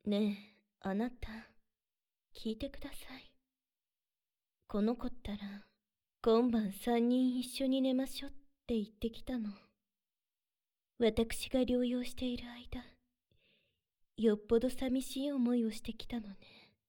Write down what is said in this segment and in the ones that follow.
ねえ、あなた、聞いてください。この子ったら、今晩三人一緒に寝ましょって言ってきたの。私が療養している間、よっぽど寂しい思いをしてきたのね。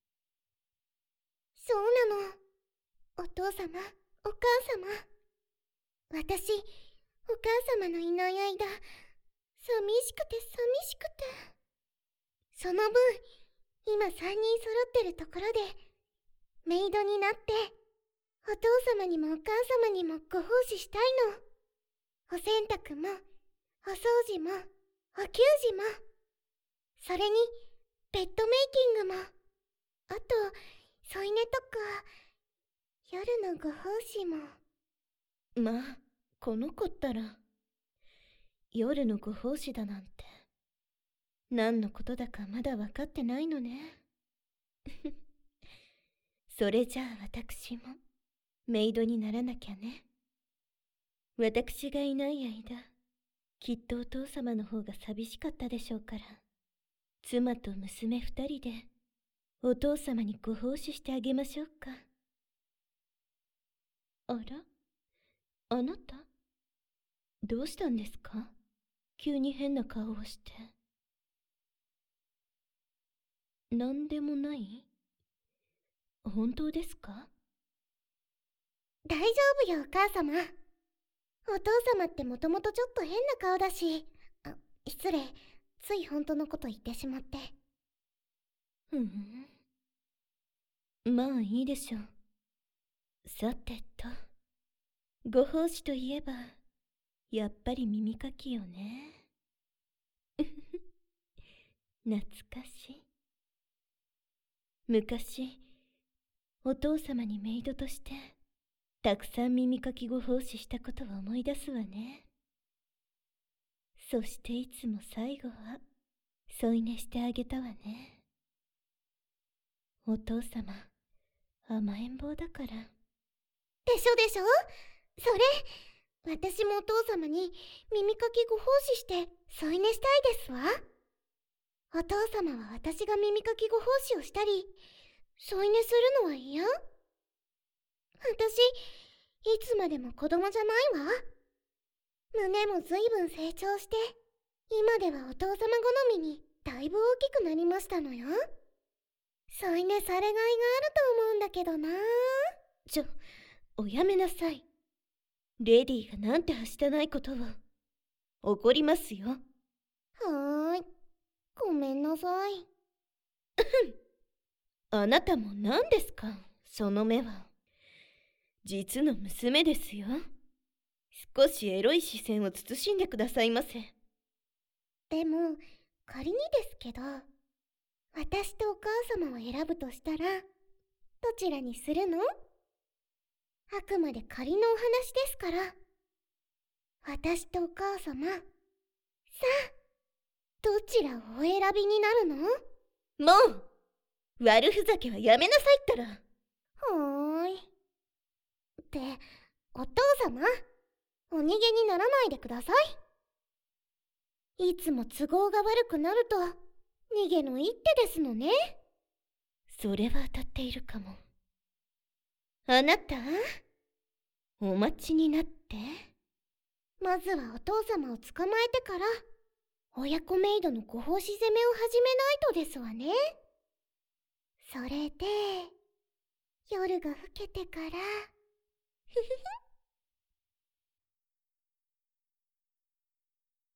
そうなの。お父様、お母様。私、お母様のいない間、寂しくて寂しくて。その分、今3人揃ってるところで、メイドになって、お父様にもお母様にもご奉仕したいの。お洗濯も、お掃除も、お給仕も。それに、ベッドメイキングも。あと、添い寝とか、夜のご奉仕も。 まあ、この子ったら、夜のご奉仕だなんて、何のことだかまだ分かってないのね。それじゃあ私も、メイドにならなきゃね。私がいない間、きっとお父様の方が寂しかったでしょうから、妻と娘二人で、お父様にご奉仕してあげましょうか。あら、あなたどうしたんですか？急に変な顔をして。なんでもない？本当ですか？ 大丈夫よ、お母様。お父様ってもともとちょっと変な顔だし。失礼。つい本当のこと言ってしまって。 まあいいでしょう。さてと、ご奉仕といえば、やっぱり耳かきよね。懐かしい。昔、お父様にメイドとして、たくさん耳かきご奉仕したことを思い出すわね。そしていつも最後は、添い寝してあげたわね。お父様、甘えん坊だから。 でしょでしょ。それ、私もお父様に耳かきご奉仕して添い寝したいですわ。お父様は私が耳かきご奉仕をしたり、添い寝するのは嫌？私、いつまでも子供じゃないわ。胸もずいぶん成長して、今ではお父様好みにだいぶ大きくなりましたのよ。添い寝されがいがあると思うんだけどな。 おやめなさい。レディーがなんてはしたないことを。怒りますよ。 はーい。ごめんなさい。 あなたも何ですか、その目は。実の娘ですよ。少しエロい視線を慎んでくださいませ。 でも、仮にですけど、私とお母様を選ぶとしたら、どちらにするの？あくまで仮のお話ですから。私とお母様、さあ、どちらをお選びになるの？ もう悪ふざけはやめなさいったら。 はーい。ってお父様、お逃げにならないでください。いつも都合が悪くなると逃げの一手ですのね。 それは当たっているかも。あなた、お待ちになって。 まずはお父様を捕まえてから親子メイドのご奉仕攻めを始めないとですわね。それで夜が更けてからふふふ